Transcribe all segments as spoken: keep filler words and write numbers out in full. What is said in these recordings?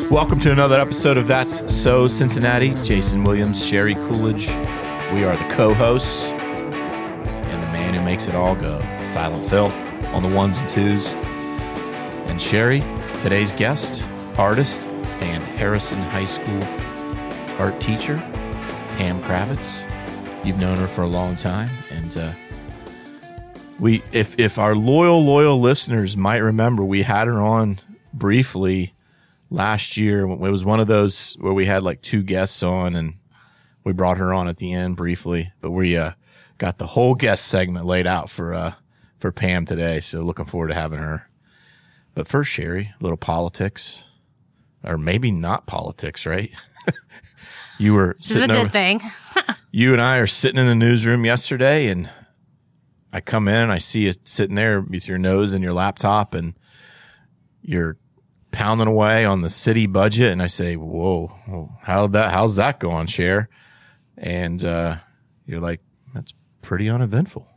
Welcome to another episode of That's So Cincinnati. Jason Williams, Sherry Coolidge. We are the co-hosts and the man who makes it all go. Silent Phil on the ones and twos. And Sherry, today's guest, artist and Harrison High School art teacher, Pam Kravitz. You've known her for a long time, and uh, we, if if our loyal, loyal listeners might remember, we had her on briefly last year. It was one of those where we had like two guests on, and we brought her on at the end briefly. But we uh, got the whole guest segment laid out for uh, for Pam today, so looking forward to having her. But first, Sherry, a little politics, or maybe not politics, right? You were this is a good over, thing. You and I are sitting in the newsroom yesterday, and I come in and I see you sitting there with your nose in your laptop, and you're pounding away on the city budget. And I say, "Whoa, how that? How's that going, Cher?" And uh, you're like, "That's pretty uneventful."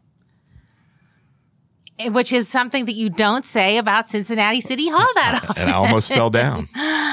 Which is something that you don't say about Cincinnati City Hall that often. And I almost fell down.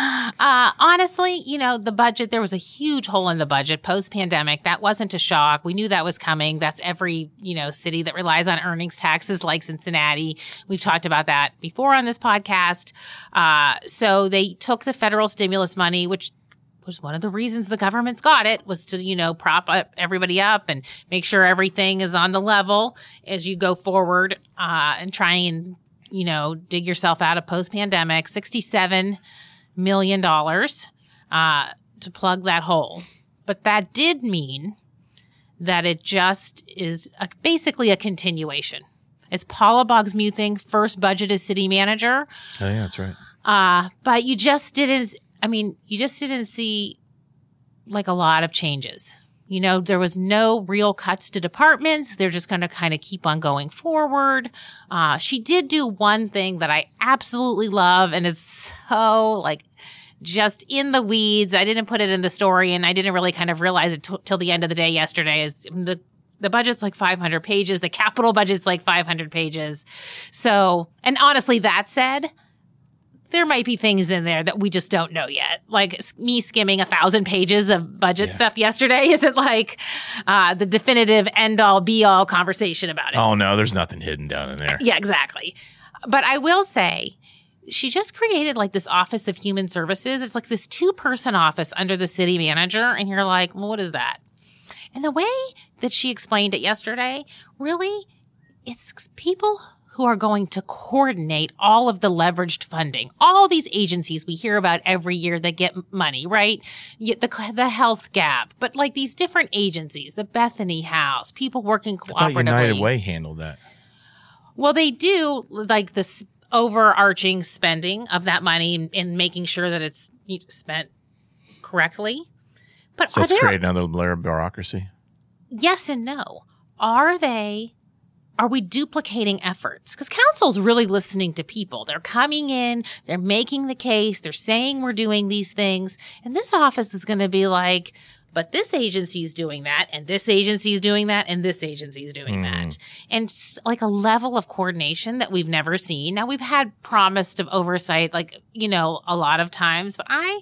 Uh, honestly, you know, the budget, there was a huge hole in the budget post-pandemic. That wasn't a shock. We knew that was coming. That's every, you know, city that relies on earnings taxes like Cincinnati. We've talked about that before on this podcast. Uh, so they took the federal stimulus money, which was one of the reasons the government's got it, was to, you know, prop up everybody up and make sure everything is on the level as you go forward, uh, and try and, you know, dig yourself out of post-pandemic. sixty-seven million dollars, uh, to plug that hole. But that did mean that it just is a, basically a continuation. It's Paula Boggs-Muthing, first budget as city manager. Oh, yeah, that's right. Uh, but you just didn't, I mean, you just didn't see like a lot of changes. You know, there was no real cuts to departments. They're just going to kind of keep on going forward. Uh, she did do one thing that I absolutely love, and it's so like just in the weeds. I didn't put it in the story, and I didn't really kind of realize it t- till the end of the day yesterday. Is the The budget's like five hundred pages. The capital budget's like five hundred pages. So, and honestly, that said, there might be things in there that we just don't know yet. Like me skimming a thousand pages of budget yeah. stuff yesterday isn't like uh, the definitive end-all, be-all conversation about it. Oh, no, there's nothing hidden down in there. Yeah, exactly. But I will say, she just created like this Office of Human Services. It's like this two-person office under the city manager, and you're like, well, what is that? And the way that she explained it yesterday, really, it's people who are going to coordinate all of the leveraged funding. All these agencies we hear about every year that get money, right? The, the Health Gap, but like these different agencies, the Bethany House, people working cooperatively. I thought United Way handled that. Well, they do like this overarching spending of that money and making sure that it's spent correctly. But so are it's there, create another layer of bureaucracy? Yes and no. Are they... Are we duplicating efforts? Because council's really listening to people. They're coming in, they're making the case, they're saying we're doing these things. And this office is going to be like, but this agency is doing that, and this agency is doing that, and this agency is doing mm. that. And like a level of coordination that we've never seen. Now, we've had promised of oversight, like, you know, a lot of times, but I,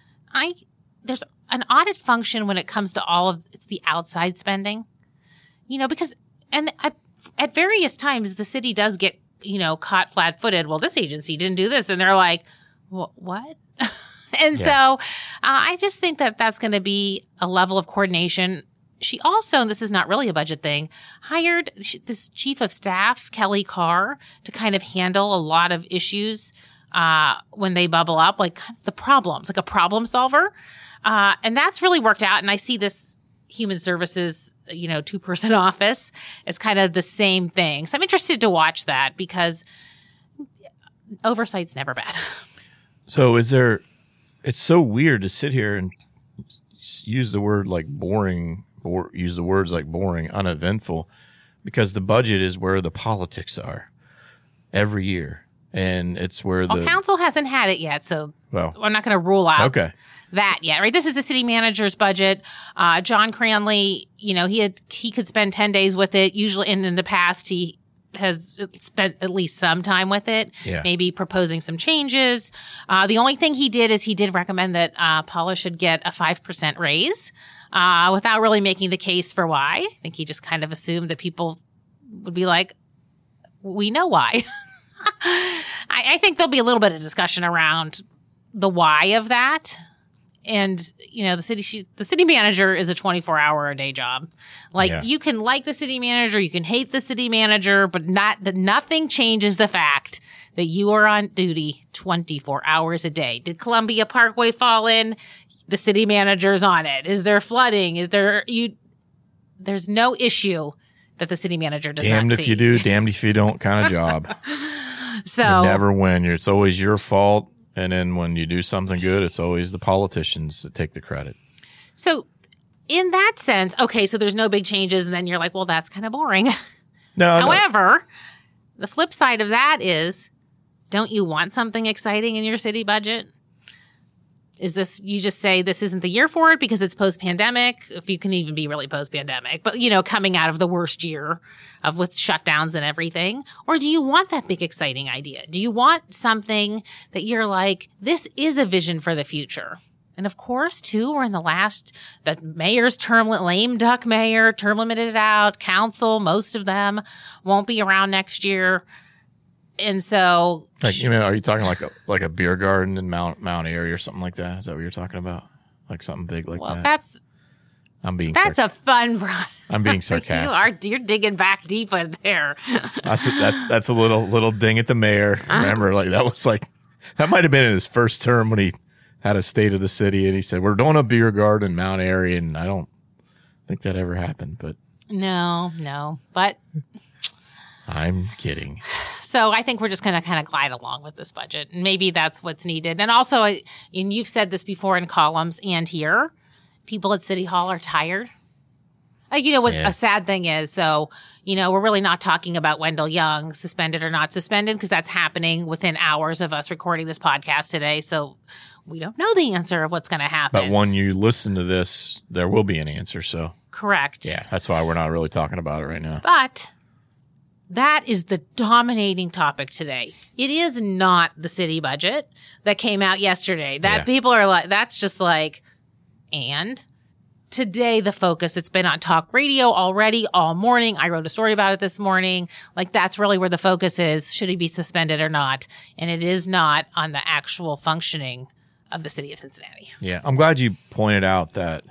I, there's an audit function when it comes to all of, it's the outside spending, you know, because, and I, at various times, the city does get, you know, caught flat-footed. Well, this agency didn't do this. And they're like, what? and yeah. so uh, I just think that that's going to be a level of coordination. She also, and this is not really a budget thing, hired this chief of staff, Kelly Carr, to kind of handle a lot of issues uh, when they bubble up, like the problems, like a problem solver. Uh, and that's really worked out. And I see this Human Services, you know, two-person office is kind of the same thing. So I'm interested to watch that because oversight's never bad. So is there – it's so weird to sit here and use the word like boring or use the words like boring, uneventful, because the budget is where the politics are every year. And it's where the – Well, council hasn't had it yet, so well, we're not going to rule out okay. that yet, right? This is the city manager's budget. Uh, John Cranley, you know, he had he could spend ten days with it. Usually, and in the past, he has spent at least some time with it, Yeah. maybe proposing some changes. Uh, the only thing he did is he did recommend that uh, Paula should get a five percent raise uh, without really making the case for why. I think he just kind of assumed that people would be like, we know why. I, I think there'll be a little bit of discussion around the why of that. And, you know, the city she, the city manager is a twenty-four hour a day job. Like, Yeah. you can like the city manager, you can hate the city manager, but not that nothing changes the fact that you are on duty twenty-four hours a day. Did Columbia Parkway fall in? The city manager's on it. Is there flooding? Is there you? There's no issue that the city manager does Damned not if see. you do, damned if you don't kind of job. So You never win. It's always your fault. And then when you do something good, it's always the politicians that take the credit. So in that sense, okay, so there's no big changes, and then you're like, well, that's kind of boring. No, However, the flip side of that is, don't you want something exciting in your city budget? Is this, you just say this isn't the year for it because it's post-pandemic, if you can even be really post-pandemic, but, you know, coming out of the worst year of with shutdowns and everything? Or do you want that big exciting idea? Do you want something that you're like, this is a vision for the future? And of course, too, we're in the last, the mayor's term, lame duck mayor, term limited out, council, most of them won't be around next year. And so, Like, you know, are you talking like a like a beer garden in Mount Mount Airy or something like that? Is that what you're talking about? Like something big like well, that? that's I'm being that's sarc- a fun. Pro- I'm being you sarcastic. are you're digging back deep in there. That's a, that's that's a little little ding at the mayor. Remember, like that was like that might have been in his first term when he had a state of the city, and he said we're doing a beer garden in Mount Airy, and I don't think that ever happened, but No, no, but. I'm kidding. So I think we're just going to kind of glide along with this budget. And maybe that's what's needed. And also, I- and you've said this before in columns and here, people at City Hall are tired. Like, you know, what Yeah. a sad thing is. So, you know, we're really not talking about Wendell Young suspended or not suspended because that's happening within hours of us recording this podcast today. So we don't know the answer of what's going to happen. But when you listen to this, there will be an answer. So Correct. yeah, that's why we're not really talking about it right now. But that is the dominating topic today. It is not the city budget that came out yesterday. That Yeah. people are like, that's just like, and today the focus, it's been on talk radio already all morning. I wrote a story about it this morning. Like, that's really where the focus is. Should he be suspended or not? And it is not on the actual functioning of the city of Cincinnati. Yeah, I'm glad you pointed out that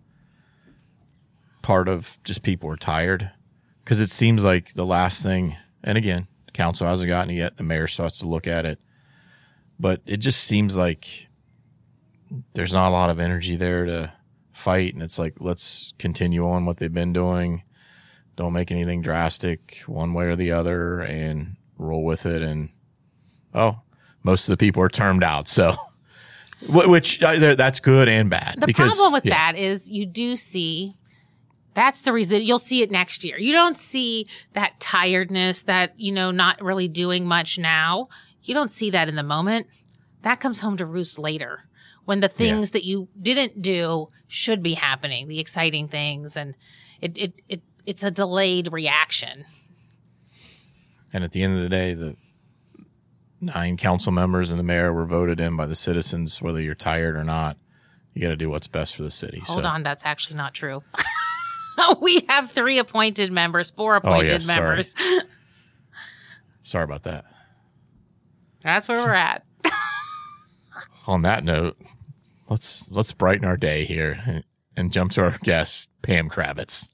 part of just people are tired. Because it seems like the last thing, and again, the council hasn't gotten it yet. The mayor still has to look at it. But it just seems like there's not a lot of energy there to fight. And it's like, let's continue on what they've been doing. Don't make anything drastic one way or the other and roll with it. And, oh, most of the people are termed out. So, which uh, that's good and bad. The because, problem with yeah. that is you do see that's the reason you'll see it next year. You don't see that tiredness, that, you know, not really doing much now. You don't see that in the moment. That comes home to roost later when the things Yeah. that you didn't do should be happening, the exciting things. And it, it, it, it's a delayed reaction. And at the end of the day, the nine council members and the mayor were voted in by the citizens, whether you're tired or not. You got to do what's best for the city. Hold so. on. That's actually not true. We have three appointed members, four appointed Oh, yeah, sorry. members. Sorry about that. That's where we're at. On that note, let's let's brighten our day here and, and jump to our guest, Pam Kravitz.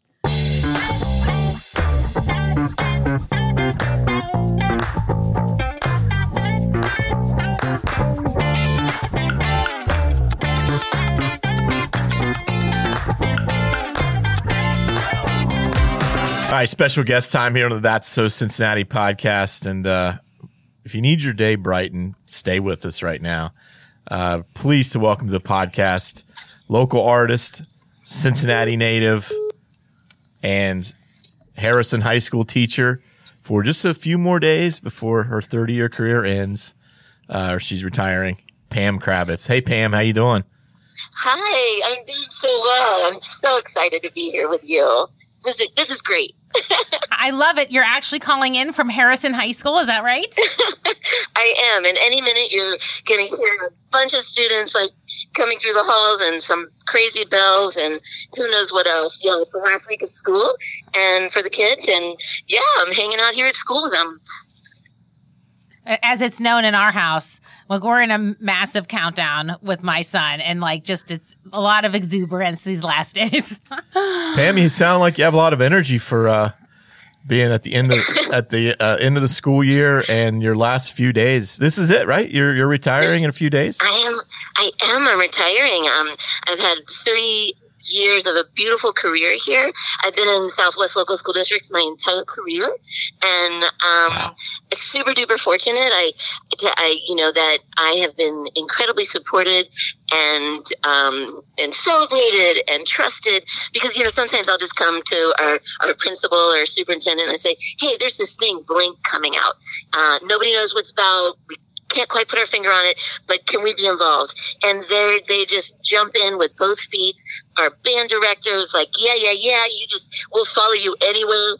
All right, special guest time here on the That's So Cincinnati podcast. And uh, if you need your day brightened, stay with us right now. Uh, pleased to welcome to the podcast local artist, Cincinnati native, and Harrison High School teacher for just a few more days before her thirty-year career ends, uh, or she's retiring, Pam Kravitz. Hey, Pam, how you doing? Hi, I'm doing so well. I'm so excited to be here with you. This is, this is great. I love it. You're actually calling in from Harrison High School. Is that right? I am. And any minute you're going to hear a bunch of students like coming through the halls and some crazy bells and who knows what else. Yeah, it's the last week of school and for the kids. And yeah, I'm hanging out here at school with them. As it's known in our house, like we're in a massive countdown with my son, and like just it's a lot of exuberance these last days. Pam, you sound like you have a lot of energy for uh, being at the end of at the uh, end of the school year and your last few days. This is it, right? You're you're retiring in a few days. I am. I am. I'm retiring. Um, I've had thirty years of a beautiful career here. I've been in Southwest local school districts my entire career, and um, wow. super duper fortunate. I, I, you know, that I have been incredibly supported and um, and celebrated and trusted because you know sometimes I'll just come to our our principal or superintendent and say, hey, there's this thing blank coming out. Uh, nobody knows what's about. We can't quite put our finger on it, but can we be involved? And they they just jump in with both feet. Our band director was like, yeah, yeah, yeah, you just, we'll follow you anywhere.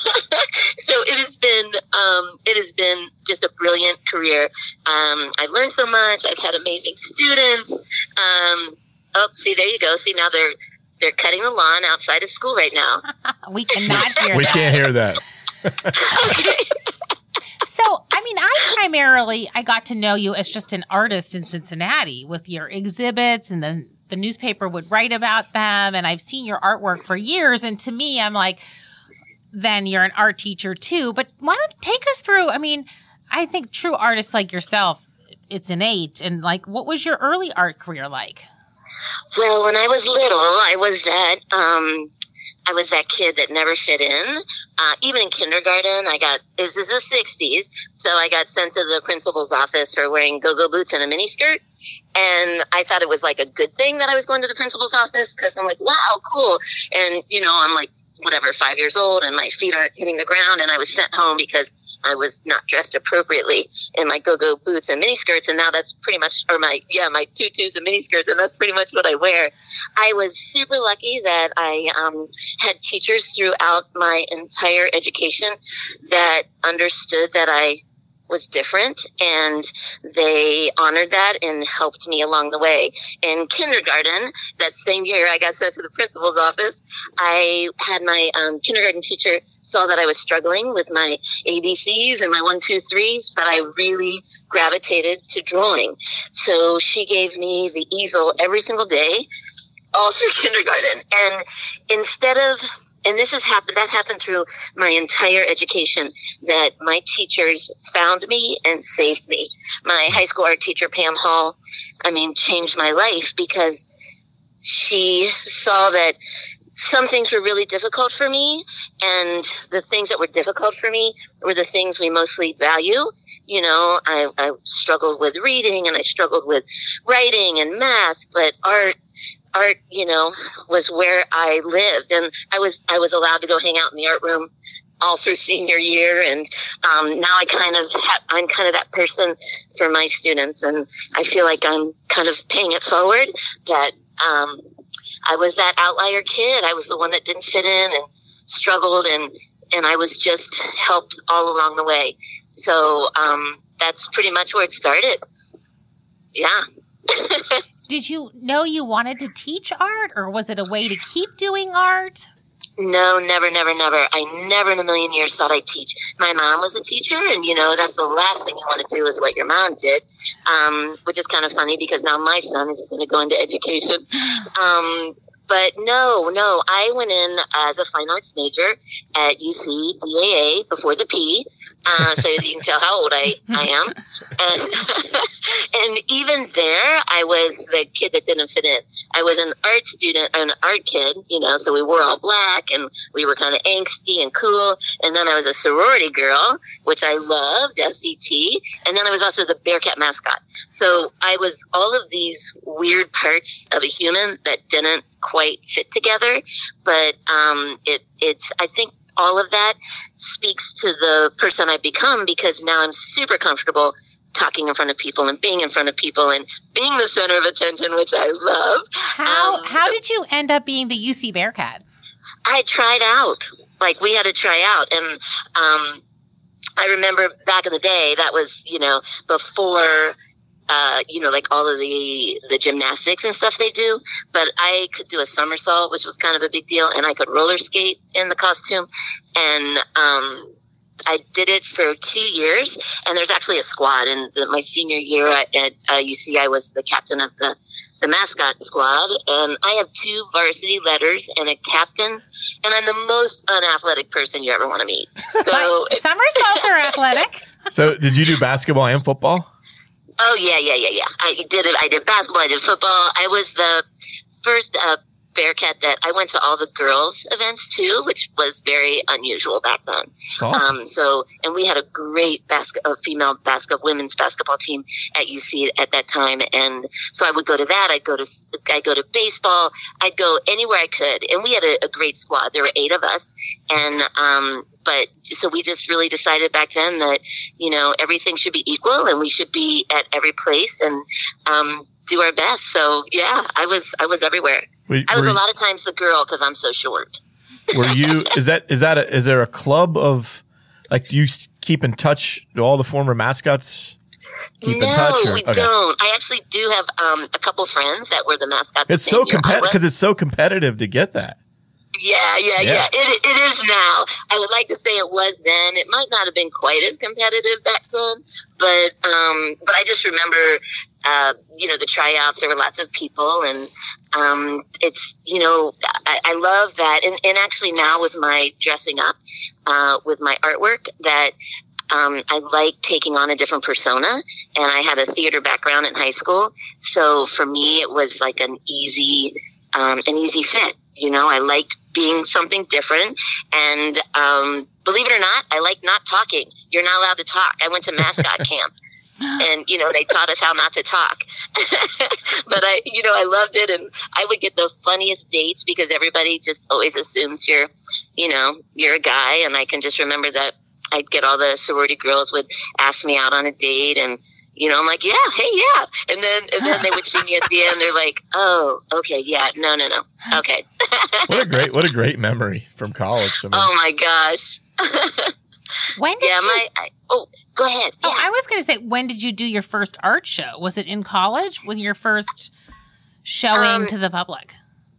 So it has been, um, it has been just a brilliant career. Um, I've learned so much. I've had amazing students. Um, oh, see, there you go. See, now they're, they're cutting the lawn outside of school right now. We cannot hear we that. We can't hear that. Okay. So, I mean, I primarily, I got to know you as just an artist in Cincinnati with your exhibits, and then the newspaper would write about them, and I've seen your artwork for years, and to me, I'm like, then you're an art teacher too, but why don't take us through, I mean, I think true artists like yourself, it's innate, and like, what was your early art career like? Well, when I was little, I was that, um, I was that kid that never fit in. Uh, even in kindergarten, I got, this is the sixties, so I got sent to the principal's office for wearing go-go boots and a miniskirt. And I thought it was like a good thing that I was going to the principal's office because I'm like, wow, cool. And, you know, I'm like, whatever, five years old and my feet aren't hitting the ground. And I was sent home because I was not dressed appropriately in my go-go boots and miniskirts. And now that's pretty much, or my, yeah, my tutus and miniskirts. And that's pretty much what I wear. I was super lucky that I um, had teachers throughout my entire education that understood that I was different, and they honored that and helped me along the way. In kindergarten, that same year I got sent to the principal's office, I had my um, kindergarten teacher saw that I was struggling with my A B Cs and my one, two, threes, but I really gravitated to drawing. So she gave me the easel every single day, all through kindergarten. And instead of And this has happened, that happened through my entire education, that my teachers found me and saved me. My high school art teacher, Pam Hall, I mean, changed my life because she saw that some things were really difficult for me, and the things that were difficult for me were the things we mostly value. You know, I, I struggled with reading and I struggled with writing and math, but art, art, you know, was where I lived, and I was, I was allowed to go hang out in the art room all through senior year. And, um, now I kind of, ha- I'm kind of that person for my students. And I feel like I'm kind of paying it forward that, um, I was that outlier kid. I was the one that didn't fit in and struggled, and, and I was just helped all along the way. So, um, that's pretty much where it started. Yeah. Did you know you wanted to teach art, or was it a way to keep doing art? No, never, never, never. I never in a million years thought I'd teach. My mom was a teacher, and, you know, that's the last thing you want to do is what your mom did, um, which is kind of funny because now my son is going to go into education. Um, but no, no, I went in as a fine arts major at U C D A A before the P. Uh, so you can tell how old I, I am. And, and even there, I was the kid that didn't fit in. I was an art student, an art kid, you know, so we wore all black and we were kind of angsty and cool. And then I was a sorority girl, which I loved, S C T. And then I was also the Bearcat mascot. So I was all of these weird parts of a human that didn't quite fit together. But, um, it, it's, I think, all of that speaks to the person I've become, because now I'm super comfortable talking in front of people and being in front of people and being the center of attention, which I love. How um, how did you end up being the U C Bearcat? I tried out. Like we had to try out. And, um, I remember back in the day, that was, you know, before, uh, you know, like all of the, the gymnastics and stuff they do, but I could do a somersault, which was kind of a big deal. And I could roller skate in the costume. And, um, I did it for two years, and there's actually a squad. And the, my senior year at, at uh, U C, I was the captain of the, the mascot squad, and I have two varsity letters and a captain's, and I'm the most unathletic person you ever want to meet. So somersaults are athletic. So did you do basketball and football? Oh yeah, yeah, yeah, yeah. I did it. I did basketball. I did football. I was the first uh, Bearcat that I went to all the girls events too, which was very unusual back then. That's awesome. Um, so, and we had a great basket, uh, female basketball, women's basketball team at U C at that time. And so I would go to that. I'd go to, I'd go to baseball. I'd go anywhere I could. And we had a, a great squad. There were eight of us. And, um, but so we just really decided back then that, you know, everything should be equal and we should be at every place and, um, do our best. So yeah, I was, I was everywhere. Were, I was were, a lot of times the girl because I'm so short. Were you, is that, is that, a, is there a club of, like, do you keep in touch? Do all the former mascots keep no, in touch? Or, we okay. don't. I actually do have um, a couple friends that were the mascots. It's so competitive because it's so competitive to get that. Yeah, yeah, yeah. Yeah. It, it is now. I would like to say it was then. It might not have been quite as competitive back then, but um, but I just remember, uh, you know, the tryouts. There were lots of people, and um, it's you know, I, I love that. And, and actually now with my dressing up, uh, with my artwork, that um, I like taking on a different persona. And I had a theater background in high school, so for me it was like an easy, um, an easy fit. You know, I liked being something different. And um, believe it or not, I like not talking. You're not allowed to talk. I went to mascot camp. And, you know, they taught us how not to talk. But, I, you know, I loved it. And I would get the funniest dates because everybody just always assumes you're, you know, you're a guy. And I can just remember that I'd get all the sorority girls would ask me out on a date. And, you know, I'm like, yeah, hey, yeah. And then and then they would see me at the end. They're like, oh, okay, yeah, no, no, no. Okay. What a great, what a great memory from college. I mean, oh, my gosh. When did yeah, you? my, I, oh, go ahead. Oh, Yeah. I was going to say, when did you do your first art show? Was it in college with your first showing Um, to the public?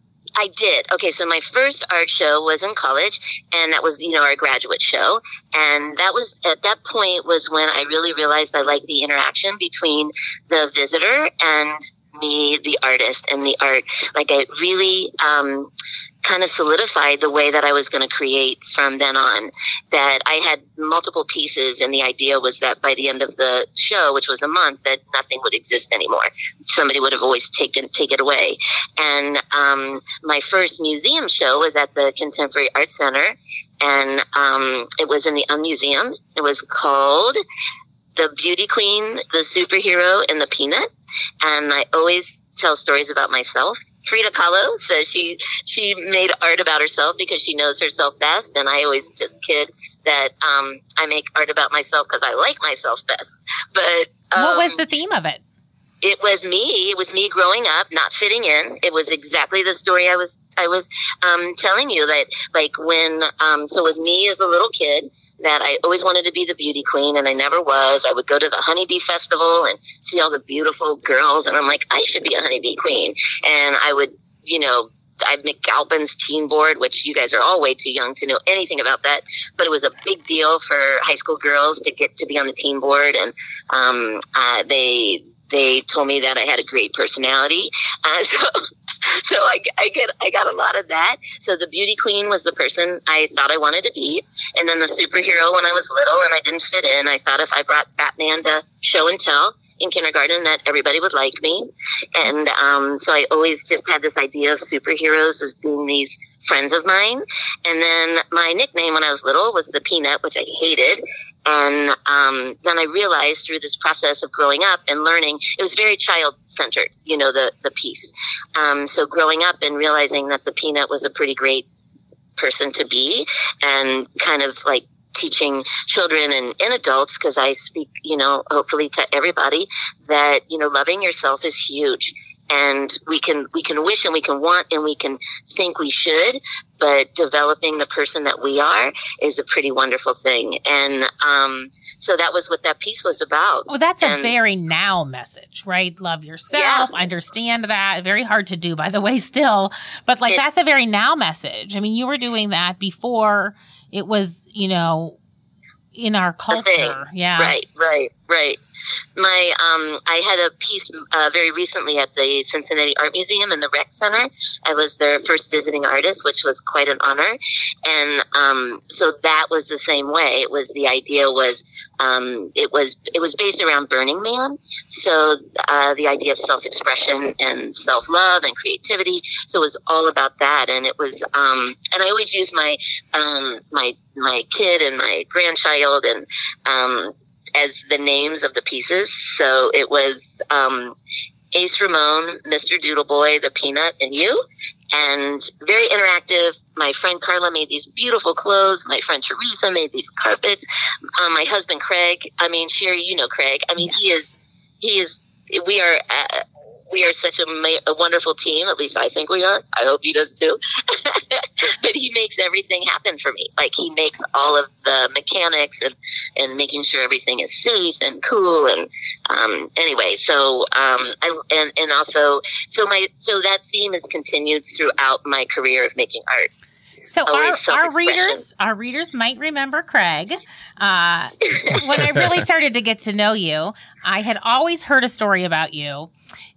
I did. Okay, so my first art show was in college, and that was, you know, our graduate show. And that was, at that point was when I really realized I liked the interaction between the visitor and me, the artist, and the art. Like, it really um, kind of solidified the way that I was going to create from then on. That I had multiple pieces, and the idea was that by the end of the show, which was a month, that nothing would exist anymore. Somebody would have always taken take it away. And um, my first museum show was at the Contemporary Art Center, and um, it was in the um, museum. It was called The Beauty Queen, the Superhero, and the Peanut. And I always tell stories about myself. Frida Kahlo says she she made art about herself because she knows herself best, and I always just kid that um, I make art about myself because I like myself best. But um, What was the theme of it? It was me. It was me growing up, not fitting in. It was exactly the story I was I was um, telling you that, like when um, so it was me as a little kid. That I always wanted to be the beauty queen, and I never was. I would go to the Honeybee Festival and see all the beautiful girls, and I'm like, I should be a honeybee queen. And I would, you know, I'd make Galpin's teen board, which you guys are all way too young to know anything about that, but it was a big deal for high school girls to get to be on the teen board, and um, uh, they they told me that I had a great personality. Uh, so. So I, I get, I got a lot of that. So the beauty queen was the person I thought I wanted to be. And then the superhero when I was little and I didn't fit in, I thought if I brought Batman to show and tell in kindergarten that everybody would like me. And, um, so I always just had this idea of superheroes as being these friends of mine. And then my nickname when I was little was the Peanut, which I hated. And um, then I realized through this process of growing up and learning, it was very child-centered, you know, the, the piece. Um, so growing up and realizing that the Peanut was a pretty great person to be and kind of like teaching children and, and adults, because I speak, you know, hopefully to everybody, that, you know, loving yourself is huge. And we can, we can wish and we can want and we can think we should, but developing the person that we are is a pretty wonderful thing. And, um, so that was what that piece was about. Well, that's and, a very now message, right? Love yourself. Yeah. Understand that. Very hard to do, by the way, still. But like, it, that's a very now message. I mean, you were doing that before it was, you know, in our culture. Yeah. Right, right, right. My, um, I had a piece uh, very recently at the Cincinnati Art Museum in the Rec Center. I was their first visiting artist, which was quite an honor. And um, so that was the same way. It was the idea was um, it was it was based around Burning Man. So uh, the idea of self-expression and self-love and creativity. So it was all about that. And it was um, and I always use my um, my my kid and my grandchild and um, as the names of the pieces. So it was um, Ace Ramon, Mister Doodle Boy, the Peanut, and you. And very interactive. My friend Carla made these beautiful clothes. My friend Teresa made these carpets. Um, my husband Craig, I mean, Sherry, you know Craig. I mean, yes. he is, he is, we are, uh, we are such a, ma- a wonderful team. At least I think we are. I hope he does too. But he makes everything happen for me. Like he makes all of the mechanics and, and making sure everything is safe and cool. And, um, anyway, so, um, I, and, and also, so my, so that theme has continued throughout my career of making art. So our, our readers, our readers might remember Craig. Uh, when I really started to get to know you, I had always heard a story about you,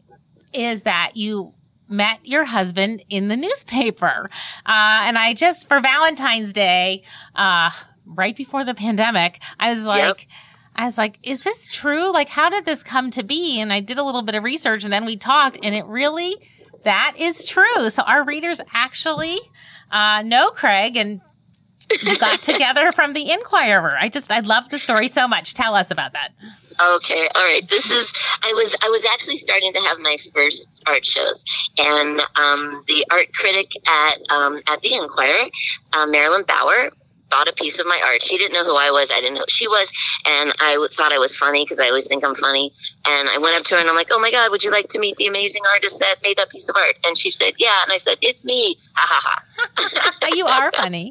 is that you met your husband in the newspaper. Uh, and I just, for Valentine's Day, uh, right before the pandemic, I was like, yep. I was like, is this true? Like, how did this come to be? And I did a little bit of research and then we talked and it really, that is true. So our readers actually uh, know Craig and you got together from the Inquirer. I just, I love the story so much. Tell us about that. Okay, all right. This is I was I was actually starting to have my first art shows, and um, the art critic at um, at the Inquirer, uh, Marilyn Bauer, bought a piece of my art. She didn't know who I was. I didn't know who she was, and I w- thought I was funny because I always think I'm funny. And I went up to her and I'm like, "Oh my God, would you like to meet the amazing artist that made that piece of art?" And she said, "Yeah." And I said, "It's me." Ha ha ha. You are funny.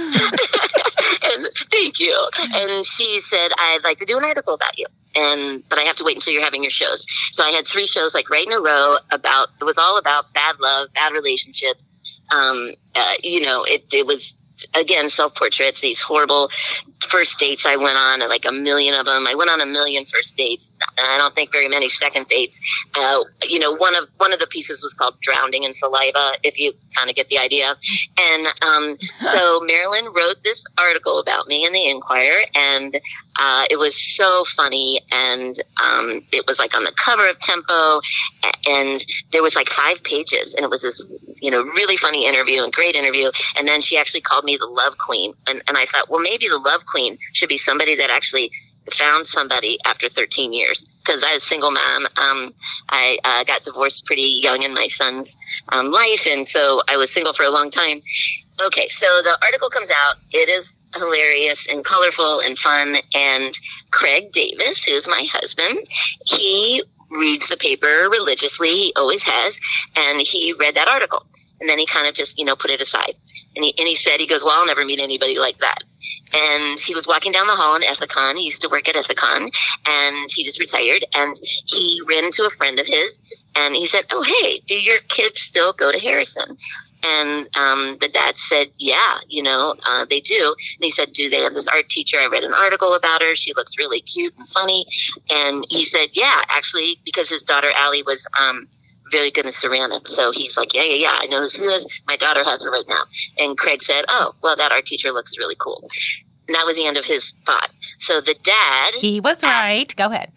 And thank you. And she said, "I'd like to do an article about you." And, but I have to wait until you're having your shows. So I had three shows like right in a row about, it was all about bad love, bad relationships. Um, uh, you know, it, it was, again, self-portraits, these horrible first dates I went on, like a million of them. I went on a million first dates. I don't think very many second dates. Uh, you know, one of, one of the pieces was called Drowning in Saliva, if you kind of get the idea. And, um, so Marilyn wrote this article about me in the Inquirer, and, uh, it was so funny. And, um, it was like on the cover of Tempo, and there was like five pages, and it was this, you know, really funny interview and great interview. And then she actually called me the Love Queen. And, and I thought, well, maybe the Love Queen should be somebody that actually found somebody after thirteen years. Because I was a single mom. Um, I uh, got divorced pretty young in my son's um, life. And so I was single for a long time. Okay, so the article comes out. It is hilarious and colorful and fun. And Craig Davis, who's my husband, he reads the paper religiously. He always has. And he read that article. And then he kind of just, you know, put it aside. And he, and he said, he goes, well, I'll never meet anybody like that. And he was walking down the hall in Ethicon. He used to work at Ethicon, and he just retired. And he ran into a friend of his, and he said, oh, hey, do your kids still go to Harrison? And um, the dad said, yeah, you know, uh, they do. And he said, do they have this art teacher? I read an article about her. She looks really cute and funny. And he said, yeah, actually, because his daughter Allie was um, very good in ceramics. So he's like, yeah, yeah, yeah, I know who she is. My daughter has her right now. And Craig said, oh, well, that art teacher looks really cool. And that was the end of his thought. So the dad... He was right. Go ahead.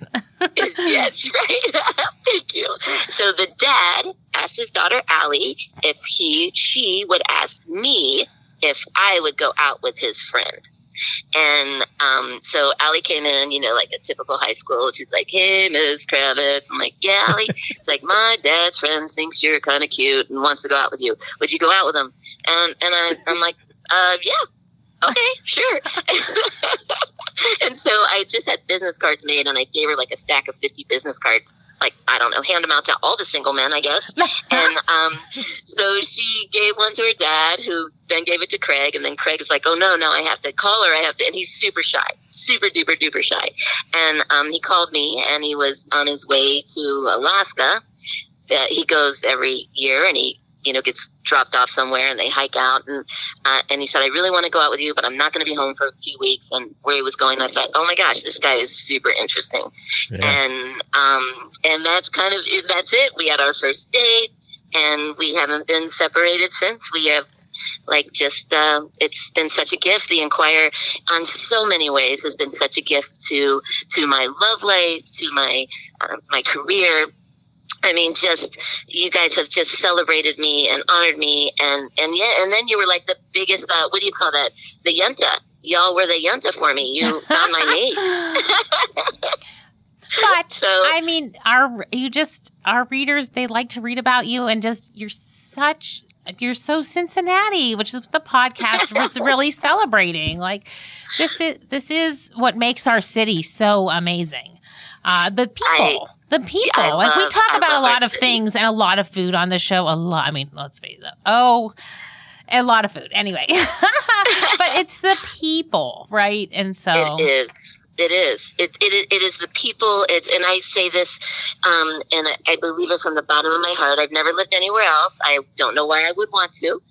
Yes, right. Thank you. So the dad asked his daughter, Allie, if he, she would ask me if I would go out with his friend. And um, so Allie came in, you know, like a typical high school. She's like, hey, Miss Kravitz. I'm like, yeah, Allie. It's like, my dad's friend thinks you're kind of cute and wants to go out with you. Would you go out with him? And, and I, I'm like, uh, yeah. Okay, sure. And so I just had business cards made, and I gave her like a stack of fifty business cards like, I don't know, hand them out to all the single men, I guess. And um, so she gave one to her dad, who then gave it to Craig. And then Craig is like, oh, no, no, I have to call her. I have to. And he's super shy, super duper duper shy. And um, he called me, and he was on his way to Alaska. That he goes every year, and he, you know, gets dropped off somewhere, and they hike out. And uh, and he said, I really want to go out with you, but I'm not going to be home for a few weeks. And where he was going, I thought, oh my gosh, this guy is super interesting. Yeah. And um and that's kind of that's it. We had our first date, and we haven't been separated since. We have like just uh, it's been such a gift. The Enquirer, on so many ways, has been such a gift to to my love life, to my uh, my career. I mean, just, you guys have just celebrated me and honored me. And, and yeah, and then you were like the biggest, uh, what do you call that? The Yenta. Y'all were the Yenta for me. You found my mate. But, so, I mean, our, you just, our readers, they like to read about you, and just, you're such, you're so Cincinnati, which is what the podcast was really celebrating. Like, this is, this is what makes our city so amazing. Uh, the people. I, The people, yeah, like love, we talk I about a lot of city. things and a lot of food on the show. A lot. I mean, let's face it. Oh, a lot of food. Anyway, but it's the people, right? And so it is. It is. It it it is the people. It's and I say this, um, and I, I believe it from the bottom of my heart. I've never lived anywhere else. I don't know why I would want to.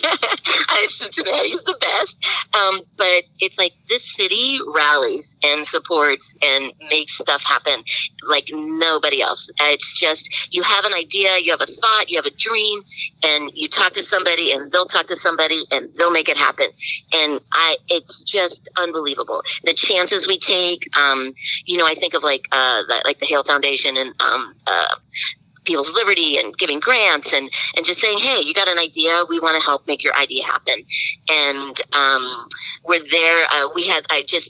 I, Cincinnati is the best. Um, but it's like this city rallies and supports and makes stuff happen like nobody else. It's just, you have an idea, you have a thought, you have a dream, and you talk to somebody, and they'll talk to somebody, and they'll make it happen. And I, it's just unbelievable. The chances we take, um, you know, I think of like, uh, the, like the Hale Foundation and, um, uh, People's Liberty and giving grants and, and just saying, hey, you got an idea. We want to help make your idea happen. And, um, we're there. Uh, we had, I just,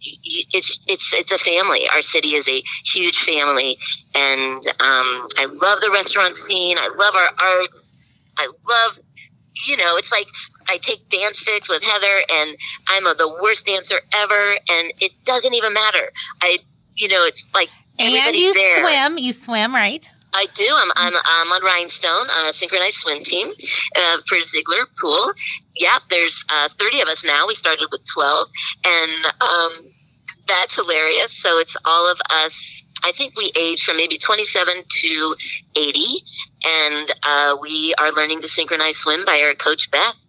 it's, it's, it's a family. Our city is a huge family. And, um, I love the restaurant scene. I love our arts. I love, you know, it's like, I take dance fix with Heather, and I'm a, the worst dancer ever. And it doesn't even matter. I, you know, it's like, and you there. swim, you swim, right? I do. I'm I'm, I'm on Rhinestone, a synchronized swim team uh, for Ziegler Pool. Yeah, there's uh, thirty of us now. We started with twelve, and um, that's hilarious. So it's all of us. I think we age from maybe twenty-seven to eighty, and uh, we are learning to synchronize swim by our coach, Beth.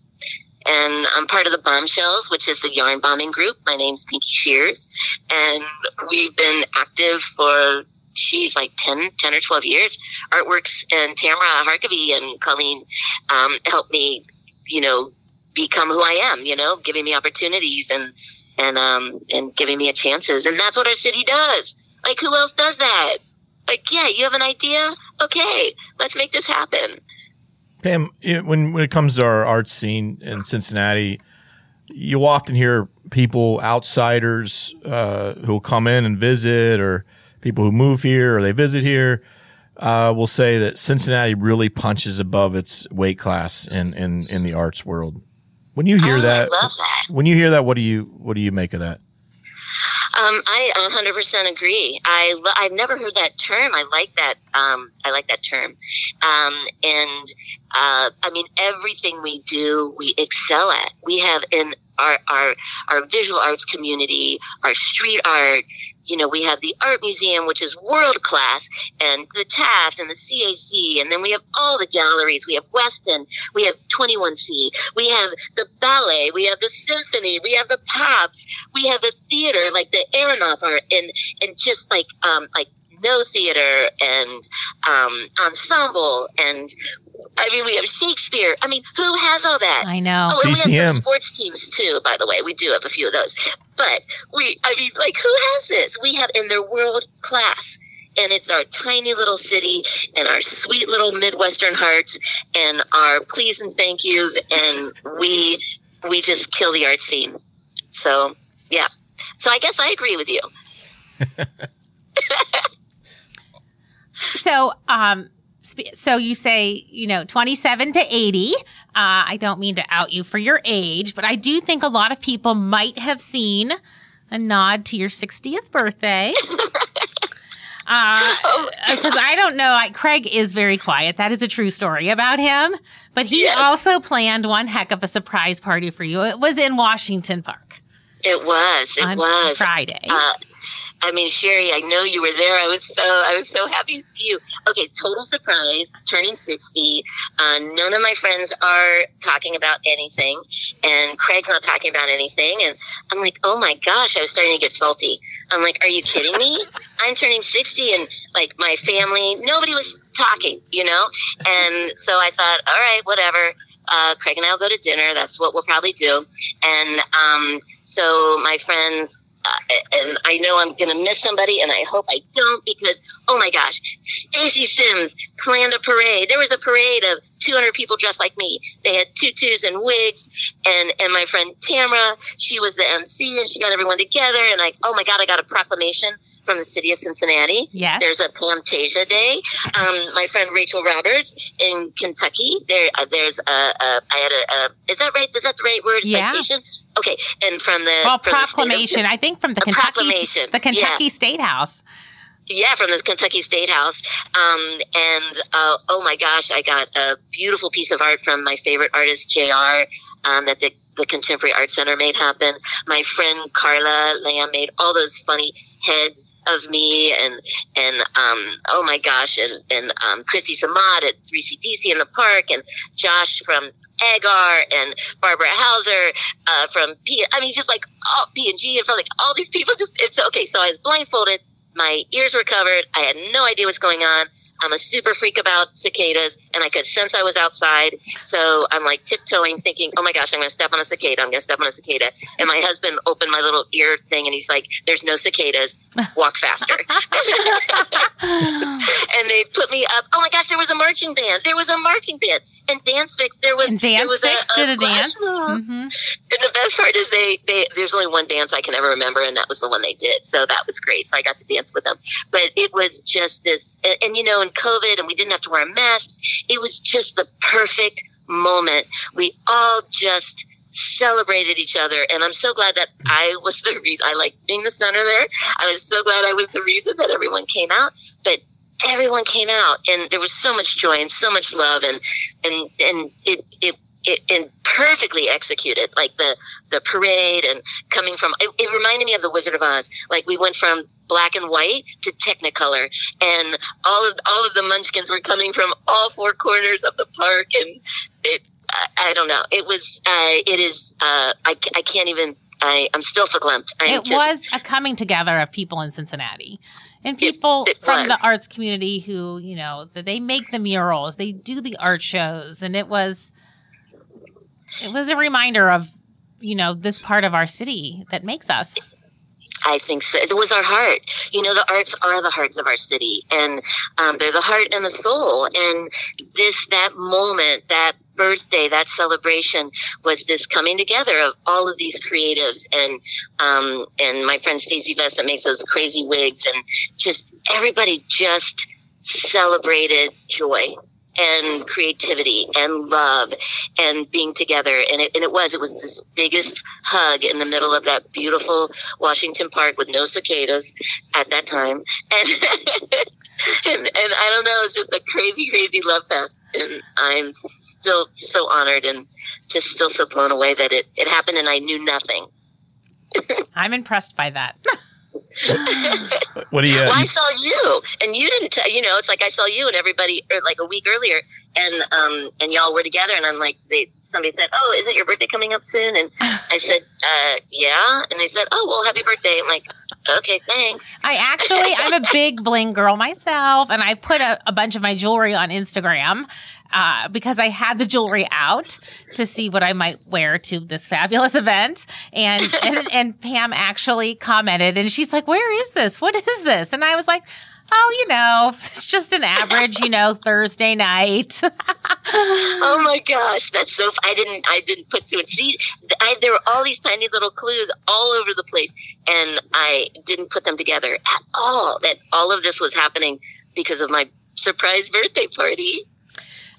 And I'm part of the Bombshells, which is the yarn bombing group. My name's Pinky Shears, and we've been active for She's like ten, ten or twelve years. Artworks and Tamara Harkavy and Colleen um, helped me, you know, become who I am, you know, giving me opportunities and, and, um, and giving me a chances. And that's what our city does. Like, who else does that? Like, yeah, you have an idea? Okay, let's make this happen. Pam, when, when it comes to our art scene in Cincinnati, you often hear people, outsiders, uh, who will come in and visit, or people who move here or they visit here, uh, will say that Cincinnati really punches above its weight class in, in, in the arts world. When you hear oh, that, I love that, when you hear that, what do you what do you make of that? Um, I one hundred percent agree. I lo- I've never heard that term. I like that. Um, I like that term. Um, and uh, I mean, everything we do, we excel at. We have in our our our visual arts community, our street art. You know, we have the art museum, which is world class, and the Taft and the C A C, and then we have all the galleries. We have Weston, we have twenty-one C, we have the ballet, we have the symphony, we have the Pops, we have the theater, like the Aronoff art, and and just like um like no theater and um ensemble, and I mean, we have Shakespeare. I mean, who has all that? I know. Oh, and C C M. we have some sports teams too, by the way. We do have a few of those. But we, I mean, like, who has this? We have, and they're world class. And it's our tiny little city and our sweet little Midwestern hearts and our please and thank yous. And we, we just kill the art scene. So, yeah. So I guess I agree with you. So, um, So you say, you know, twenty-seven to eighty. Uh, I don't mean to out you for your age, but I do think a lot of people might have seen a nod to your sixtieth birthday. Because uh, I don't know. I, Craig is very quiet. That is a true story about him. But he Yes. also planned one heck of a surprise party for you. It was in Washington Park. It was. It on was. Friday. Uh, I mean, Sherry, I know you were there. I was so, I was so happy to see you. Okay, total surprise, turning sixty. Uh, none of my friends are talking about anything, and Craig's not talking about anything. And I'm like, oh my gosh, I was starting to get salty. I'm like, are you kidding me? I'm turning sixty, and like my family, nobody was talking, you know? And so I thought, all right, whatever. Uh, Craig and I will go to dinner. That's what we'll probably do. And um, so my friends, Uh, and I know I'm going to miss somebody, and I hope I don't, because, oh my gosh, Stacy Sims planned a parade. There was a parade of two hundred people dressed like me. They had tutus and wigs, and, and my friend Tamara, she was the M C, and she got everyone together, and I, oh my God, I got a proclamation from the city of Cincinnati. Yes. There's a Plantasia Day. Um, my friend Rachel Roberts in Kentucky, there, uh, there's a, a, I had a, a, is that right? Is that the right word? Yeah. Citation? Okay. And from the, well, from proclamation. The I think from the A Kentucky, proclamation. the Kentucky Yeah. State House. Yeah, from the Kentucky State House. Um, and, uh, oh my gosh, I got a beautiful piece of art from my favorite artist, J R, um, that the, the Contemporary Art Center made happen. My friend Carla Lamb made all those funny heads of me, and, and, um, oh my gosh, and, and, um, Christy Samad at three C D C in the park, and Josh from Agar, and Barbara Hauser, uh, from P, I mean, just like all P and G, and from like all these people, just, it's okay. So I was blindfolded. My ears were covered. I had no idea what's going on. I'm a super freak about cicadas, and I could sense I was outside. So I'm like tiptoeing, thinking, oh my gosh, I'm going to step on a cicada. I'm going to step on a cicada. And my husband opened my little ear thing, and he's like, there's no cicadas. Walk faster. And they put me up. Oh my gosh, there was a marching band. There was a marching band. And Dance Fix, there was, And there Dance was Fix a, a did a flash dance. mob. Mm-hmm. And the best part is they, they, there's only one dance I can ever remember, and that was the one they did. So that was great. So I got to dance with them. But it was just this, and, and you know, in COVID, and we didn't have to wear masks, it was just the perfect moment. We all just celebrated each other, and I'm so glad that I was the reason. I like being the center there. I was so glad I was the reason that everyone came out. But everyone came out, and there was so much joy and so much love, and and and it it it and perfectly executed, like the the parade, and coming from it, it reminded me of the Wizard of Oz. Like we went from black and white to Technicolor, and all of all of the Munchkins were coming from all four corners of the park, and it I, I don't know, it was uh, it is uh, I I can't even I I'm still verklempt. It just, was a coming together of people in Cincinnati. And people it, it from was. the arts community who, you know, they make the murals, they do the art shows, and it was, it was a reminder of, you know, this part of our city that makes us. I think so. It was our heart. You know, the arts are the hearts of our city, and um, they're the heart and the soul. And this, that moment, that birthday, that celebration was this coming together of all of these creatives, and um, and my friend Stacey Vest that makes those crazy wigs, and just everybody just celebrated joy and creativity and love and being together. And it, and it was, it was this biggest hug in the middle of that beautiful Washington Park with no cicadas at that time. And, and, and I don't know, it's just a crazy, crazy love fest. And I'm still so honored and just still so blown away that it, it happened and I knew nothing. I'm impressed by that. What do you? Uh, Well, I you- saw you, and you didn't. T- you know, it's like I saw you and everybody, or like a week earlier, and um, and y'all were together, and I'm like, they somebody said, "Oh, isn't your birthday coming up soon?" And I said, uh, "Yeah," and they said, "Oh, well, happy birthday." I'm like, "Okay, thanks." I actually, I'm a big bling girl myself, and I put a, a bunch of my jewelry on Instagram uh, because I had the jewelry out to see what I might wear to this fabulous event. And, and, and Pam actually commented, and she's like, "Where is this? What is this?" And I was like, "Oh, you know, it's just an average, you know, Thursday night." Oh my gosh, that's so. F- I didn't. I didn't put two and see. I, there were all these tiny little clues all over the place, and I didn't put them together at all. That all of this was happening because of my surprise birthday party.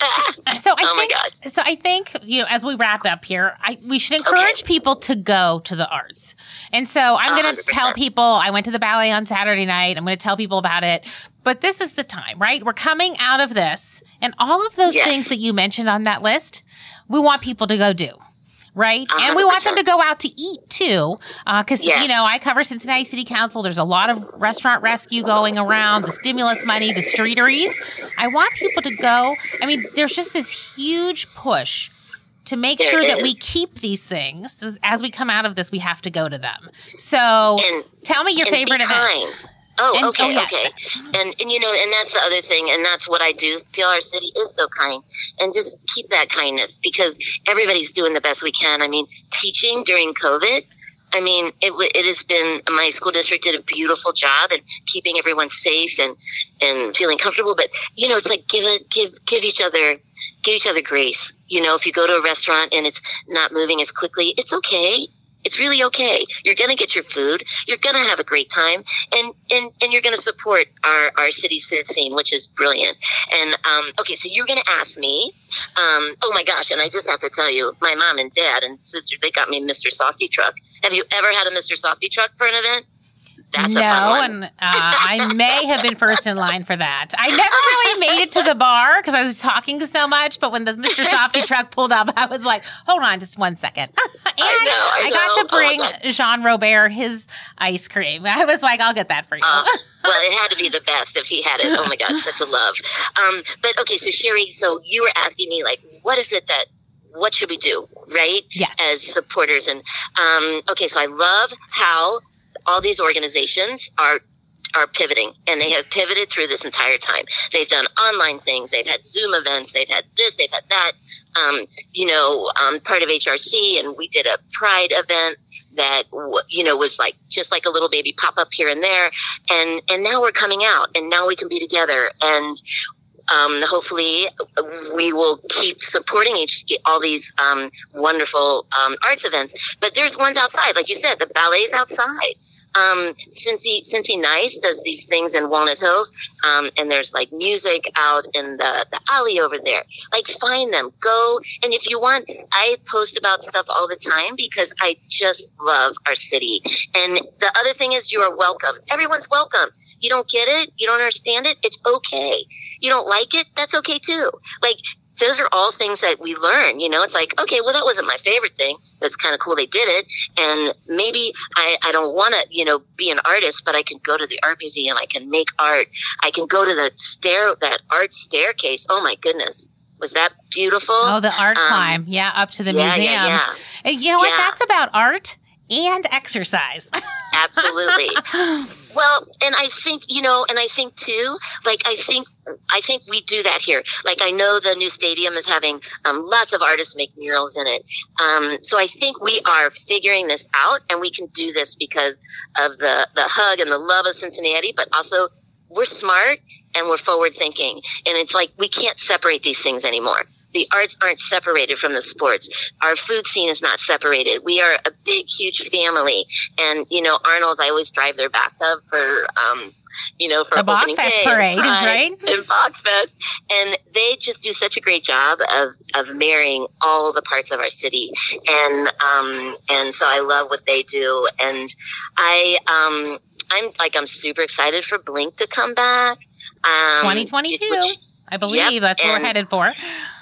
So I oh think, my gosh. So I think, you know, as we wrap up here, I, we should encourage okay. people to go to the arts. And so I'm going to tell people, I went to the ballet on Saturday night. I'm going to tell people about it. But this is the time, right? We're coming out of this. And all of those yes. things that you mentioned on that list, we want people to go do. Right? one hundred percent. And we want them to go out to eat too. Because, uh, yes. you know, I cover Cincinnati City Council. There's a lot of restaurant rescue going around, the stimulus money, the streeteries. I want people to go. I mean, there's just this huge push to make there sure that we keep these things. As, as we come out of this, we have to go to them. So and, tell me your favorite event. Oh, and, okay, oh, yes. okay. And, and, you know, and that's the other thing, and that's what I do, feel our city is so kind. And just keep that kindness, because everybody's doing the best we can. I mean, teaching during COVID, I mean, it it has been, my school district did a beautiful job at keeping everyone safe and, and feeling comfortable. But, you know, it's like give it, give, give each other, give each other grace. You know, if you go to a restaurant and it's not moving as quickly, it's okay. It's really okay. You're going to get your food. You're going to have a great time. And, and, and you're going to support our, our city's food scene, which is brilliant. And, um, okay, so you're going to ask me, um, oh my gosh. And I just have to tell you, my mom and dad and sister, they got me Mister Softy Truck. Have you ever had a Mister Softy Truck for an event? That's no, a fun one. and uh, I may have been first in line for that. I never really made it to the bar because I was talking so much. But when the Mister Softy truck pulled up, I was like, "Hold on, just one second." and I, know, I, I know. got to bring oh Jean Robert his ice cream. I was like, "I'll get that for you." Uh, well, it had to be the best if he had it. Oh my gosh, such a love. Um, but okay, so Sherry, so you were asking me like, what is it that? What should we do, right? Yes. As supporters, and um, okay, so I love how all these organizations are are pivoting, and they have pivoted through this entire time. They've done online things, they've had Zoom events, they've had this, they've had that. Um, you know, um, part of H R C, and we did a Pride event that you know was like just like a little baby pop up here and there, and and now we're coming out, and now we can be together, and um, hopefully we will keep supporting each all these um, wonderful um, arts events. But there's ones outside, like you said, the ballet's outside. Um, Cincy, Cincy Nice does these things in Walnut Hills, um, and there's like music out in the, the alley over there. Like, find them, go, and if you want, I post about stuff all the time because I just love our city. And the other thing is, you are welcome. Everyone's welcome. You don't get it, you don't understand it, it's okay. You don't like it, that's okay too. Like, those are all things that we learn, you know, it's like, okay, well, that wasn't my favorite thing. That's kind of cool they did it. And maybe I, I don't want to, you know, be an artist, but I can go to the art museum. I can make art. I can go to the stair, that art staircase. Oh my goodness. Was that beautiful? Oh, the art um, climb. Yeah. Up to the yeah, museum. Yeah, yeah. And you know what? Yeah. That's about art and exercise. Absolutely. Well, and I think, you know, and I think too, like, I think, I think we do that here. Like, I know the new stadium is having um, lots of artists make murals in it. Um, so I think we are figuring this out, and we can do this because of the, the hug and the love of Cincinnati, but also we're smart and we're forward thinking. And it's like, we can't separate these things anymore. The arts aren't separated from the sports. Our food scene is not separated. We are a big, huge family. And, you know, Arnold's, I always drive their bathtub for, um, you know, for the opening Bachfest day parade, and Pride right? And Bachfest. And they just do such a great job of, of marrying all the parts of our city. And, um, and so I love what they do. And I, um, I'm like, I'm super excited for Blink to come back. Um, twenty twenty-two. Which, I believe yep, that's what we're headed for.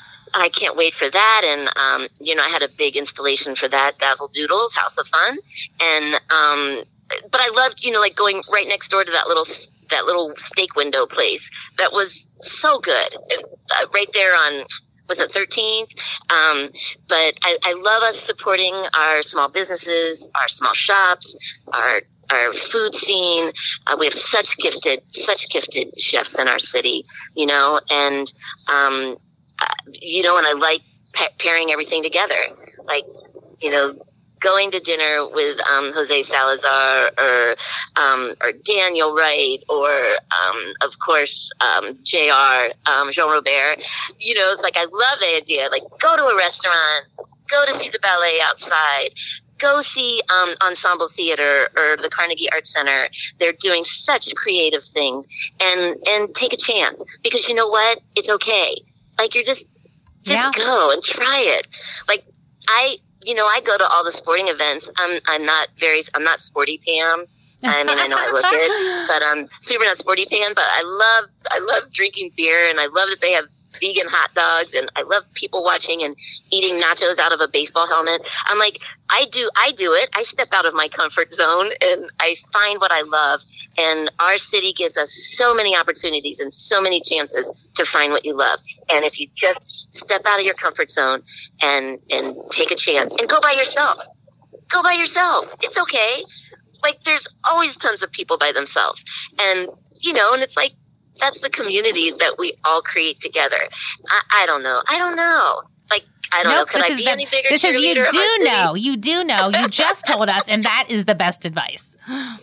I can't wait for that. And, um, you know, I had a big installation for that, Dazzle Doodles, House of Fun. And, um, but I loved, you know, like going right next door to that little, that little steak window place. That was so good. It, uh, right there on, was it thirteenth? Um, but I, I love us supporting our small businesses, our small shops, our, our food scene. Uh, we have such gifted, such gifted chefs in our city, you know, and, um, uh, you know, and I like pa- pairing everything together. Like, you know, going to dinner with, um, Jose Salazar or, um, or Daniel Wright or, um, of course, um, J R, um, Jean Robert, you know, it's like, I love the idea. Like, go to a restaurant, go to see the ballet outside, go see, um, Ensemble Theater or the Carnegie Art Center. They're doing such creative things, and, and take a chance, because you know what? It's okay. Like, you're just, Just Yeah. go and try it. Like I, you know, I go to all the sporting events. I'm, I'm not very, I'm not sporty Pam. I mean, I know I look it, but I'm super not sporty Pam. But I love, I love drinking beer, and I love that they have vegan hot dogs, and I love people watching and eating nachos out of a baseball helmet. I'm like, I do, I do it. I step out of my comfort zone and I find what I love. And our city gives us so many opportunities and so many chances to find what you love. And if you just step out of your comfort zone and, and take a chance and go by yourself, go by yourself. It's okay. Like there's always tons of people by themselves, and you know, and it's like, that's the community that we all create together. I, I don't know. I don't know. Like, I don't nope, know. Could this I is be the, any bigger This is, you cheerleader of our do city? know. You do know. You just told us, and that is the best advice.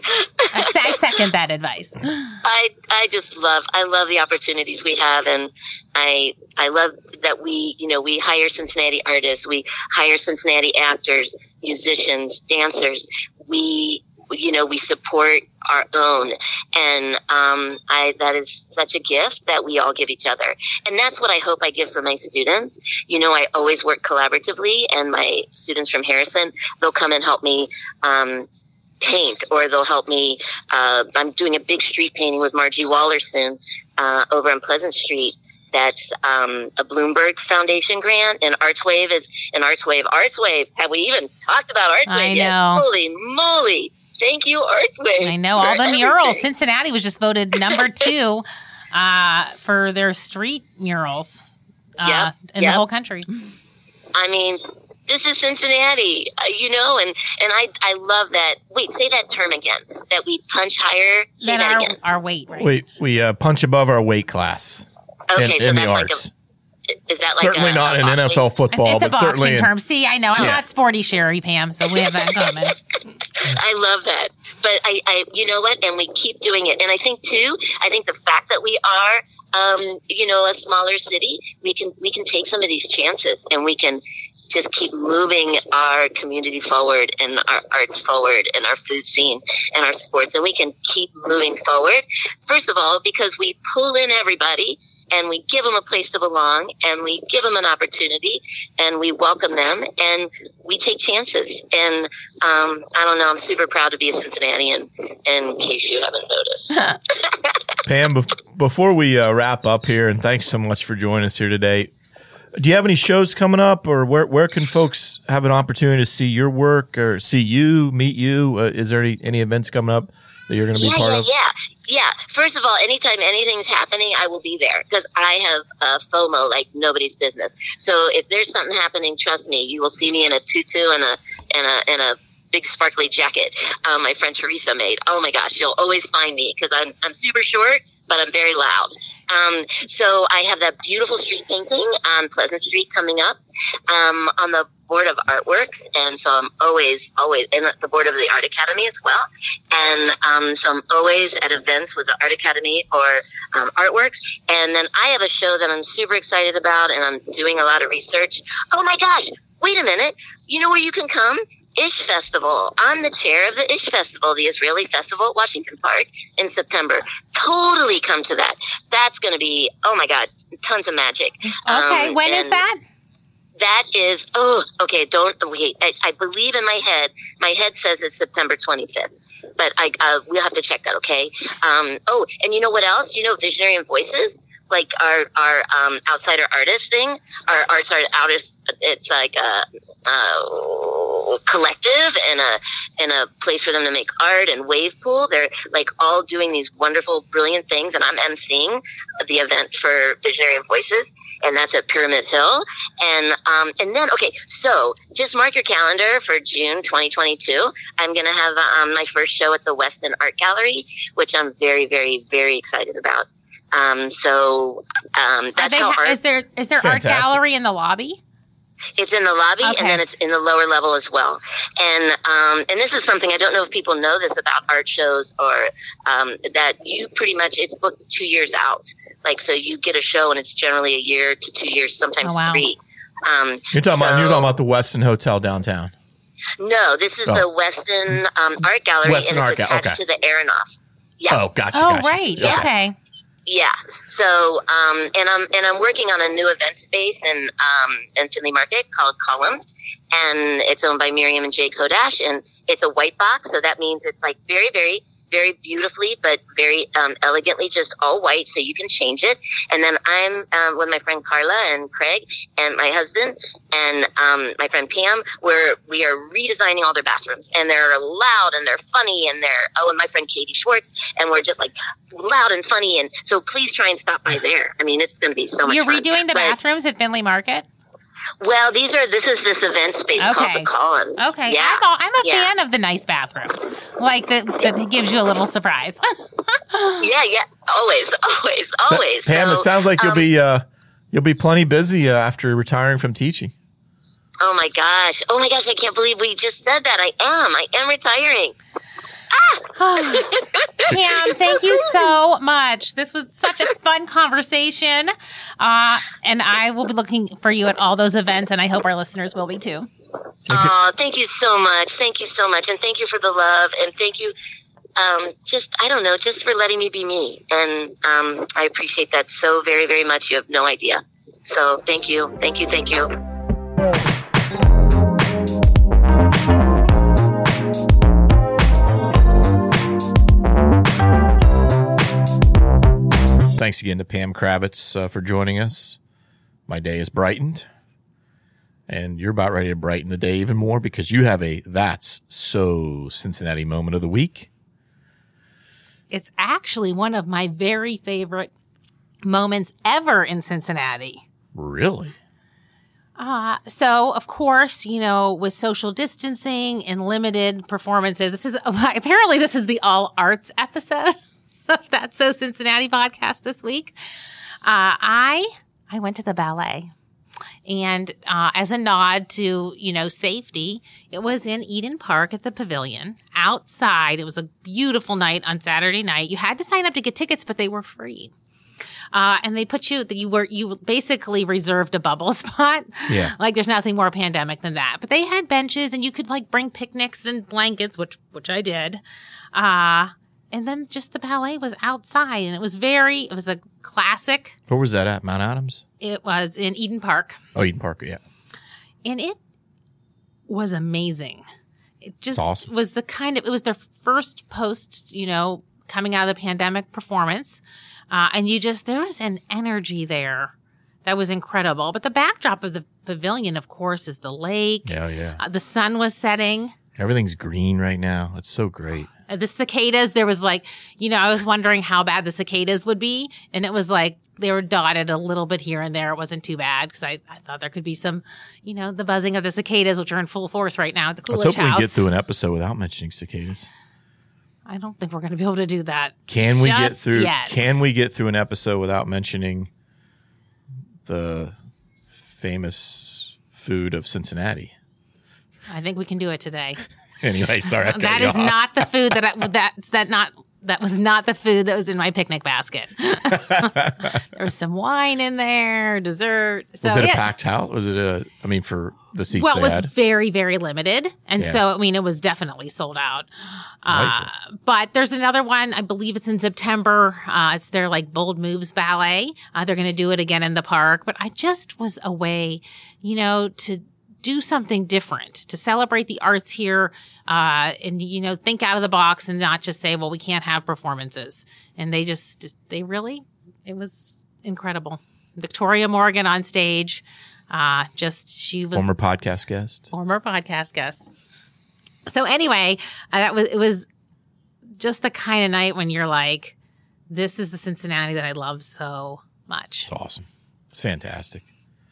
I, se- I second that advice. I, I just love, I love the opportunities we have. And I, I love that we, you know, we hire Cincinnati artists. We hire Cincinnati actors, musicians, dancers. We, you know, we support our own. And, um, I, that is such a gift that we all give each other. And that's what I hope I give for my students. You know, I always work collaboratively, and my students from Harrison, they'll come and help me, um, paint, or they'll help me. Uh, I'm doing a big street painting with Margie Waller soon, uh, over on Pleasant Street. That's um, a Bloomberg Foundation grant, and Artswave is an Artswave. Artswave. Have we even talked about Artswave I yet? know. Holy moly! Thank you, Artswave. I know for all the murals. everything. Cincinnati was just voted number two uh, for their street murals uh, Yep, in yep. the whole country. I mean, this is Cincinnati, uh, you know, and, and I I love that. Wait, say that term again. That we punch higher. Say Then that our again. our weight, right? We we uh, punch above our weight class Okay, in, so in the that's like arts. a. Is that like Certainly a, not a in N F L boxing? football, It's a but certainly boxing in, term. See, I know. I'm Yeah. not sporty, Sherry Pam, so we have that in common. I love that. But I, I, you know what? And we keep doing it. And I think too, I think the fact that we are, um, you know, a smaller city, we can, we can take some of these chances, and we can just keep moving our community forward, and our arts forward, and our food scene and our sports. And we can keep moving forward. First of all, because we pull in everybody, and we give them a place to belong, and we give them an opportunity, and we welcome them, and we take chances. And um, I don't know, I'm super proud to be a Cincinnatian, in case you haven't noticed. Pam, bef- before we uh, wrap up here, and thanks so much for joining us here today, do you have any shows coming up, or where where can folks have an opportunity to see your work or see you, meet you? Uh, is there any, any events coming up that you're going to be yeah, part yeah, of? yeah. Yeah. First of all, anytime anything's happening, I will be there, because I have uh, FOMO like nobody's business. So if there's something happening, trust me, you will see me in a tutu and a and a and a big sparkly jacket um, my friend Teresa made. Oh my gosh, you'll always find me, because I'm I'm super short, but I'm very loud. Um, so I have that beautiful street painting on Pleasant Street coming up, um, on the board of artworks. And so I'm always, always in the board of the Art Academy as well. And, um, so I'm always at events with the Art Academy or, um, artworks. And then I have a show that I'm super excited about, and I'm doing a lot of research. Oh my gosh, wait a minute. You know where you can come? Ish Festival. I'm the chair of the Ish Festival, the Israeli Festival at Washington Park in September. Totally come to that. That's going to be, oh my God, tons of magic. Okay, Um, when is and that? That is, oh, okay, don't, wait. I, I believe in my head, my head says it's September twenty-fifth. But I, uh, we'll have to check that, okay? Um, oh, and you know what else? You know Visionary and Voices? Like our, our, um, outsider artist thing, our arts art artist, it's like a, a collective and a, and a place for them to make art and wave pool. They're like all doing these wonderful, brilliant things. And I'm emceeing the event for Visionary and Voices. And that's at Pyramid Hill. And, um, and then, okay, so just mark your calendar for June twenty twenty-two. I'm going to have, um, my first show at the Weston Art Gallery, which I'm very, very, very excited about. Um, so, um, that's Are they how ha- art, is there is there art Fantastic. gallery in the lobby? it's in the lobby, Okay. and then it's in the lower level as well. And, um, and this is something, I don't know if people know this about art shows, or, um, that you pretty much, it's booked two years out. Like, so you get a show and it's generally a year to two years, sometimes Oh, wow. three. Um, You're talking about so- you're talking about the Weston Hotel downtown. No, this is Oh. the Weston um, Art Gallery, Weston and Art it's Ga- attached okay. to the Aronoff. Yeah, Oh, gotcha. Oh, gotcha. right. Yeah. Okay. Yeah. So, um, and I'm and I'm working on a new event space in um, in Finley Market called Columns, and it's owned by Miriam and Jay Kodash, and it's a white box, so that means it's like very, very, very beautifully, but very um, elegantly, just all white, so you can change it. And then I'm um, with my friend Carla and Craig and my husband and um, my friend Pam. We're we are redesigning all their bathrooms, and they're loud and they're funny, and they're oh, and my friend Katie Schwartz, and we're just like loud and funny. And so please try and stop by there. I mean, it's going to be so much You're fun. redoing the But- bathrooms at Finley Market? Well, these are this is this event space Okay. called the Collins. Okay. Yeah. I'm a, I'm a Yeah. fan of the nice bathroom. Like that that gives you a little surprise. Yeah, yeah, always, always, So- always. Pam, So, it sounds like you'll um, be uh, you'll be plenty busy uh, after retiring from teaching. Oh my gosh! Oh my gosh! I can't believe we just said that. I am. I am retiring. Pam, thank you so much. This was such a fun conversation. Uh, and I will be looking for you at all those events, and I hope our listeners will be too. Oh, thank you so much. Thank you so much, and thank you for the love, and thank you. Um, just I don't know, just for letting me be me, and um, I appreciate that so very, very much. You have no idea. So thank you, thank you, thank you. Thanks again to Pam Kravitz uh, for joining us. My day is brightened, and you're about ready to brighten the day even more because you have a That's So Cincinnati moment of the week. It's actually one of my very favorite moments ever in Cincinnati. Really? Uh, so, of course, you know, with social distancing and limited performances, this is apparently this is the all arts episode of That's So Cincinnati podcast this week. Uh, I I went to the ballet. And uh, as a nod to, you know, safety, it was in Eden Park at the Pavilion outside. It was a beautiful night on Saturday night. You had to sign up to get tickets, but they were free. Uh, and they put you, you were, you basically reserved a bubble spot. Yeah. Like there's nothing more pandemic than that. But they had benches and you could like bring picnics and blankets, which, which I did. Uh, and then just the ballet was outside and it was very, it was a classic. Where was that at? Mount Adams? It was in Eden Park. Oh, Eden Park, yeah. And it was amazing. It just It's awesome. was the kind of, it was their first post, you know, coming out of the pandemic performance. Uh, and you just, there was an energy there that was incredible. But the backdrop of the pavilion, of course, is the lake. Yeah, yeah. Uh, the sun was setting. Everything's green right now. It's so great. Uh, the cicadas, there was like, you know, I was wondering how bad the cicadas would be. And it was like they were dotted a little bit here and there. It wasn't too bad because I, I thought there could be some, you know, the buzzing of the cicadas, which are in full force right now at the I was Coolidge hoping House. we get through an episode without mentioning cicadas. I don't think we're going to be able to do that. Can we get just through? yet. Can we get through an episode without mentioning the famous food of Cincinnati? I think we can do it today. Anyway, sorry. I cut That you is off. not the food that I, that's that not that was not the food that was in my picnic basket. There was some wine in there, dessert. So Was it a yeah. packed house? Was it a? I mean, for the seats Well, it they was had. very, very limited. And Yeah. so, I mean, it was definitely sold out. Uh, Delightful. but there's another one. I believe it's in September. Uh, it's their like Bold Moves Ballet. Uh, they're going to do it again in the park. But I just was away, you know, to do something different, to celebrate the arts here, uh, and, you know, think out of the box and not just say, well, we can't have performances. And they just, they really, it was incredible. Victoria Morgan on stage. Uh, just, she was Former podcast guest. former podcast guest. So anyway, uh, that was, it was just the kind of night when you're like, this is the Cincinnati that I love so much. It's awesome. It's fantastic.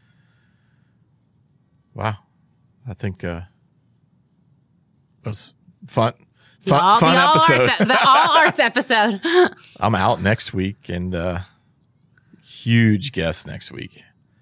Wow. I think uh, it was fun. The Fun, all, fun the all episode. Arts, the all arts episode. I'm out next week and uh, huge guest next week.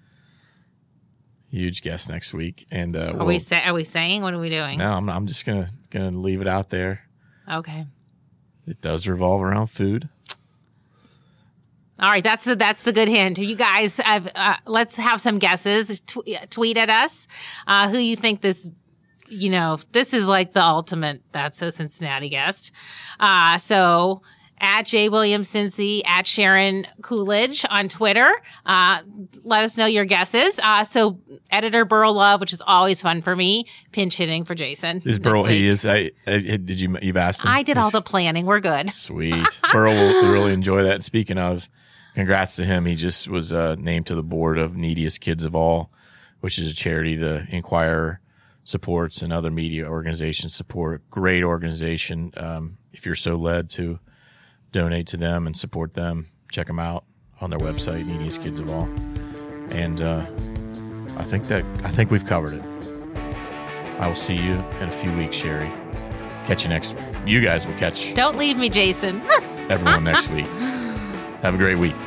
Huge guest next week. And uh, Are we'll- we say, are we saying? What are we doing? no, I'm, I'm just gonna gonna leave it out there. Okay. It does revolve around food. All right, that's the that's the good hint. You guys, I've, uh, let's have some guesses. Tw- tweet at us uh, who you think this. You know, this is like the ultimate That's So Cincinnati guest. Uh, so at J. Williams Cincy, at Sharon Coolidge on Twitter. Uh, let us know your guesses. Uh, so editor Burl Love, which is always fun for me, pinch hitting for Jason. Is Burl, he is, I, I, did you, you've asked him? I did all the planning. We're good. Sweet. Burl will really enjoy that. And speaking of, congrats to him. He just was uh, named to the board of Neediest Kids of All, which is a charity the Inquirer supports and other media organizations support. Great organization. Um, if you're so led to donate to them and support them, check them out on their website, Neediest Kids of All. And uh, I think that I think we've covered it. I will see you in a few weeks, Sherry. Catch you next. You guys will catch. Don't leave me, Jason. Everyone next week. Have a great week.